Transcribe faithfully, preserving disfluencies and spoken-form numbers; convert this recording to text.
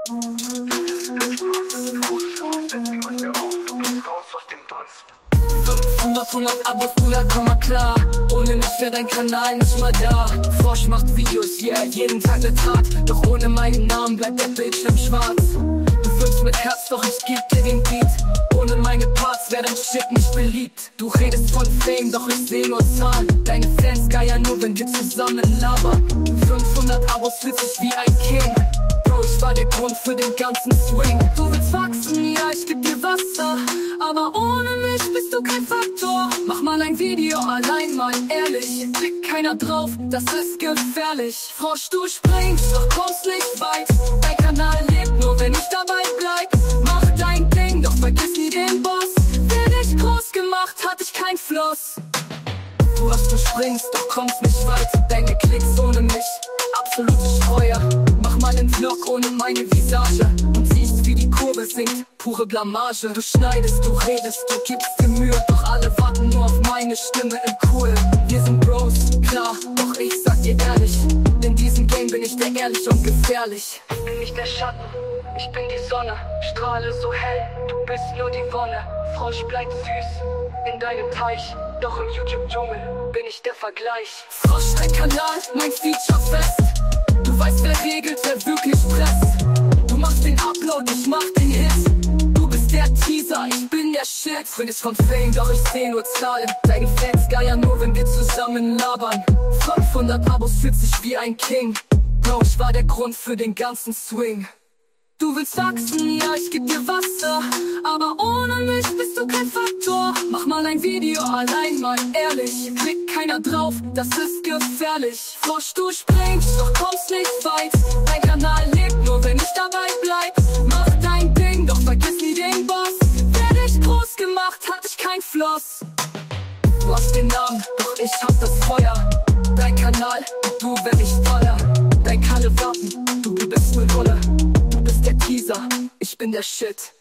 fünfhundert, hundert Abos, Bruder, komm mal klar. Ohne mich wär dein Kanal nicht mal da. Frosch macht Videos, yeah, jeden Tag ne Tat. Doch ohne meinen Namen bleibt der Bildschirm schwarz. Du wirkst mit Herz, doch ich geb dir den Beat. Ohne meine Parts wär dein Shit nicht beliebt. Du redest von Fame, doch ich seh nur Zahlen. Deine Fans geiern nur, wenn wir zusammen labern. fünfhundert Abos fühlt sich wie ein King. Bro, ich war der Grund für den ganzen Swing. Du willst wachsen, ja, ich geb dir Wasser. Aber ohne mich bist du kein Faktor. Mach mal ein Video, allein mal ehrlich. Klickt keiner drauf, das ist gefährlich. Frosch, du springst, doch kommst nicht weit. Dein Kanal lebt nur, wenn ich dabei bleib. Mach dein Ding, doch vergiss nie den Boss. Wer dich groß gemacht, hat dich kein Floss. Du hast, du springst, doch kommst nicht weit. Deine Klicks ohne mich, absolute Streuer. Mach mal einen Vlog ohne meine Visage und siehst, wie die Kurve sinkt, pure Blamage. Du schneidest, du redest, du gibst dir Mühe, doch alle warten nur auf meine Stimme im Cool. Wir sind Bros, klar, doch ich sag dir ehrlich, in diesem Game bin ich der ehrlich und gefährlich. Ich bin nicht der Schatten, ich bin die Sonne, strahle so hell, du bist nur die Wonne. Frosch bleibt süß in deinem Teich, doch im YouTube-Dschungel bin ich der Vergleich. Frosch, dein Kanal, mein Feature fest. Du weißt, wer regelt, wer wirklich presst. Du machst den Upload, ich mach den Hit. Du bist der Teaser, ich bin der Shit. Findest von Fame, doch ich seh nur Zahlen. Deine Fans geiern nur, wenn wir zusammen labern. fünfhundert Abos fühlt sich wie ein King. Bro, ich war der Grund für den ganzen Swing. Du willst wachsen, ja, ich geb dir Wasser. Aber ohne mich bist du kein Faktor. Mach mal ein Video, allein mal ehrlich. Klickt keiner drauf, das ist gefährlich. Frosch, du springst, doch kommst nicht weit. Dein Kanal lebt nur, wenn ich dabei bleib. Mach dein Ding, doch vergiss nie den Boss. Wer dich groß gemacht, hat dich kein Floss. Du hast den Namen, doch ich hab das Feuer. Dein Kanal, du werd ich teuer. Dein Kalle Wappen, du bist ne Rolle. Der Teaser, ich bin der Shit.